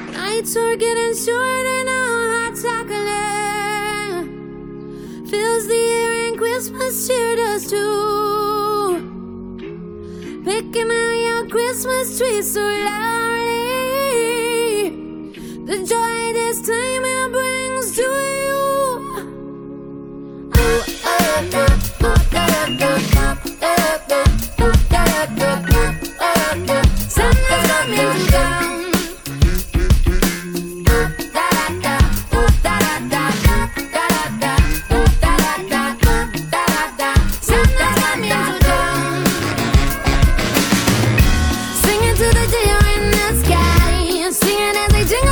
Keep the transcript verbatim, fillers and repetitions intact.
Nights are getting shorter now, hot chocolate fills the air and Christmas cheer does too. Picking out your Christmas tree so loudly, the joy this time it brings to you. Ooh, uh, uh, ooh, da, da, da, uh, uh, ooh, da, da, da, uh, uh, Santa's coming to town. Singing to the deer in the sky, singing as they jingle.